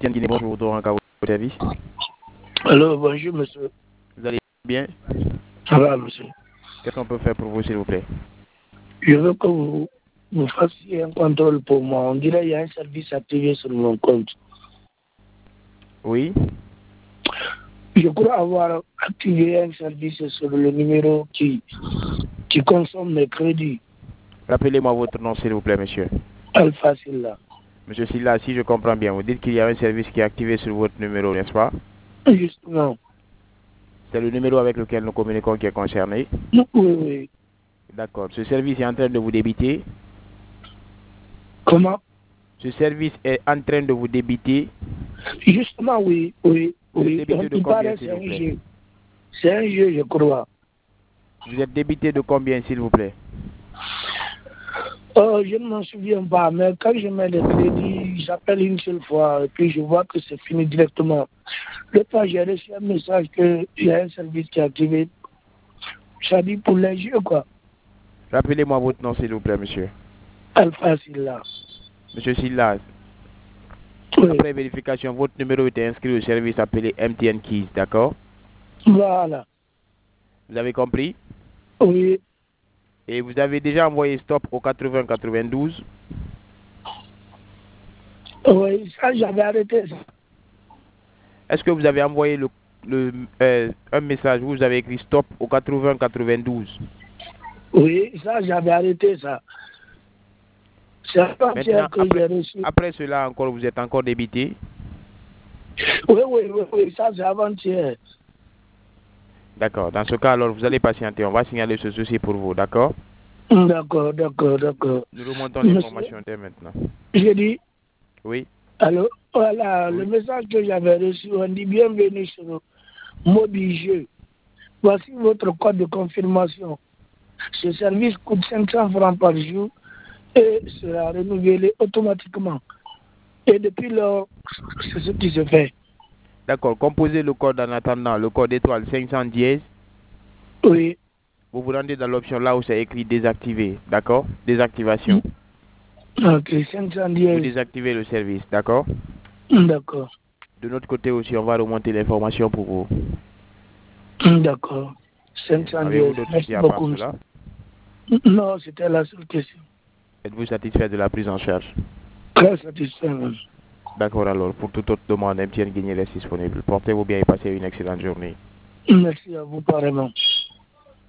MTN Guinée, bonjour, Doran au service. Alors, bonjour, monsieur. Vous allez bien? Ça va, monsieur. Qu'est-ce qu'on peut faire pour vous, s'il vous plaît? Je veux que vous fassiez un contrôle pour moi. On dirait qu'il y a un service activé sur mon compte. Oui? Je crois avoir activé un service sur le numéro qui consomme mes crédits. Rappelez-moi votre nom, s'il vous plaît, monsieur. Alpha Silla. Monsieur Silla, si je comprends bien, vous dites qu'il y a un service qui est activé sur votre numéro, n'est-ce pas? Justement. C'est le numéro avec lequel nous communiquons qui est concerné? Oui, oui. D'accord. Ce service est en train de vous débiter? Comment? Ce service est en train de vous débiter? Justement, oui, oui, Vous êtes oui. débité de combien, s'il vous plaît? C'est un jeu, je crois. Vous êtes débité de combien, s'il vous plaît? Je ne m'en souviens pas, mais quand je mets le crédit, j'appelle une seule fois et puis je vois que c'est fini directement. Le temps, j'ai reçu un message qu'il y a un service qui est activé. Ça dit pour les jeux, quoi. Rappelez-moi votre nom, s'il vous plaît, monsieur. Alpha Silla. Monsieur Silla, Oui. après vérification, votre numéro était inscrit au service appelé MTN Keys, d'accord? Voilà. Vous avez compris? Oui. Et vous avez déjà envoyé stop au 80-92? Oui, ça, j'avais arrêté ça. Est-ce que vous avez envoyé un message où vous avez écrit stop au 80-92? Oui, ça, j'avais arrêté ça. C'est Maintenant, que j'ai reçu. après cela encore, vous êtes encore débité? Oui, ça, c'est avant-hier. D'accord. Dans ce cas, alors, vous allez patienter. On va signaler ce souci pour vous, d'accord? D'accord. Nous remontons l'information dès maintenant. J'ai dit. Oui? Alors, voilà, Oui. le message que j'avais reçu, on dit bienvenue sur Mobile. Voici votre code de confirmation. Ce service coûte 500 francs par jour et sera renouvelé automatiquement. Et depuis lors, c'est ce qui se fait. D'accord. Composez le code en attendant, le code étoile 500 dièse. Oui. Vous vous rendez dans l'option là où c'est écrit désactiver, d'accord? Désactivation. Ok, 510. Vous désactivez le service, d'accord? D'accord. De notre côté aussi, on va remonter l'information pour vous. D'accord. 510. Avez-vous d'autres questions à part cela? Non, c'était la seule question. Êtes-vous satisfait de la prise en charge? Très satisfait. D'accord alors, pour toute autre demande, MTN Guinée reste disponible. Portez-vous bien et passez une excellente journée. Merci à vous, pareillement.